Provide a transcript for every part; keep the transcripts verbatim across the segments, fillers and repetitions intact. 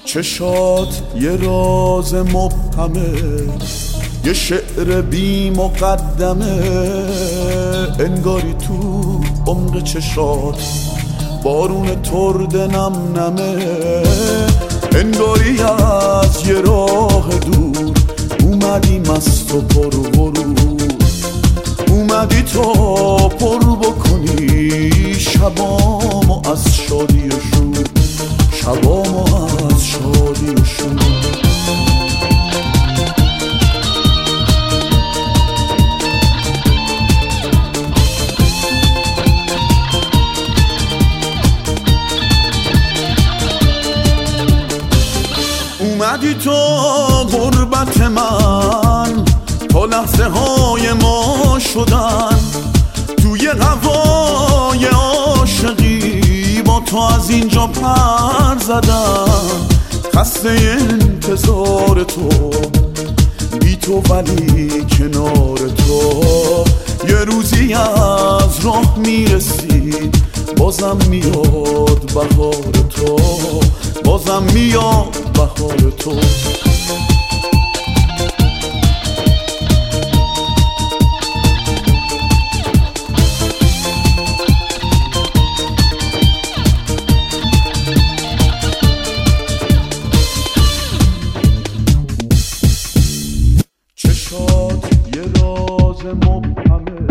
چشات یه راز مبهمه، یه شعر بی مقدمه، انگاری تو عمق چشات بارون ترد نم نمه، انگاری از یه راه دور اومدی مست و پر غرور، اومدی تا پر بکنی شبامو از شادی و شور، شبامو از شادی و شور. اومدی تو غربت من تا لحظه های ما شدن، توی هوای عاشقی با تو از اینجا پر زدن، خسته انتظار تو بی تو ولی کنار تو، یه روزی از راه میرسی بازم میاد بهار تو، بازم میاد بهار تو. چشات یه راز مبهمه،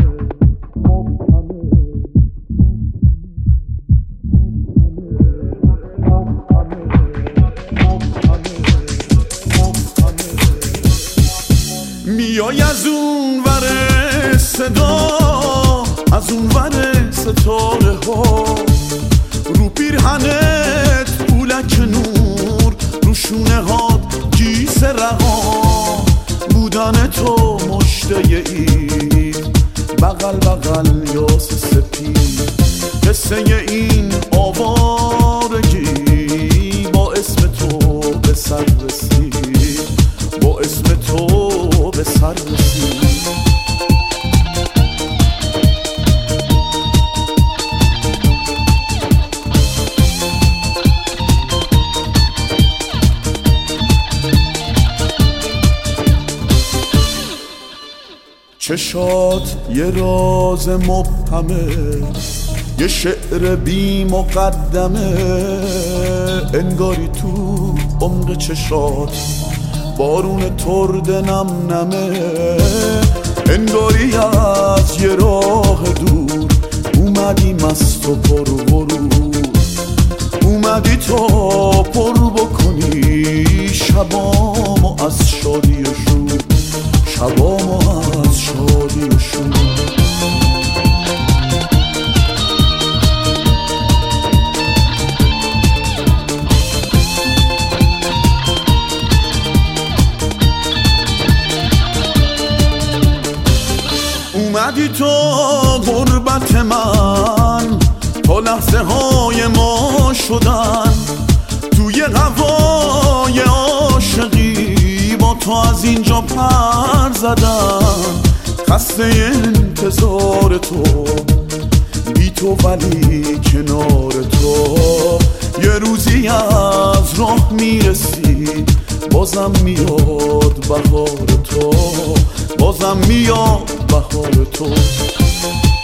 میای از اون ور صدا، از اون ور ستاره ها، رو پیرهنت پولک نور، رو شونه هات کیسه رها، بودن تو مشته عید بغل بغل یاس سپید، قصه این آوارگی با اسم تو به سر رسید، با اسم تو به سر رسید. چشات یه راز مبهمه، یه شعر بی مقدمه، انگاری تو عمق چشات بارون ترد نم نمه، انگاری از یه راه دور اومدی مست و پر غرور، اومدی تا پر بکنی شبامو از شادی و شور، شبامو از شادی و شور. اومدی تو غربت من تا لحظه های ما شدن، توی هوای عاشقی با تو از اینجا پر زدن، خسته انتظار تو بی تو ولی کنار تو، یه روزی از راه میرسی بازم میاد بهار تو، بازم میاد بهار تو.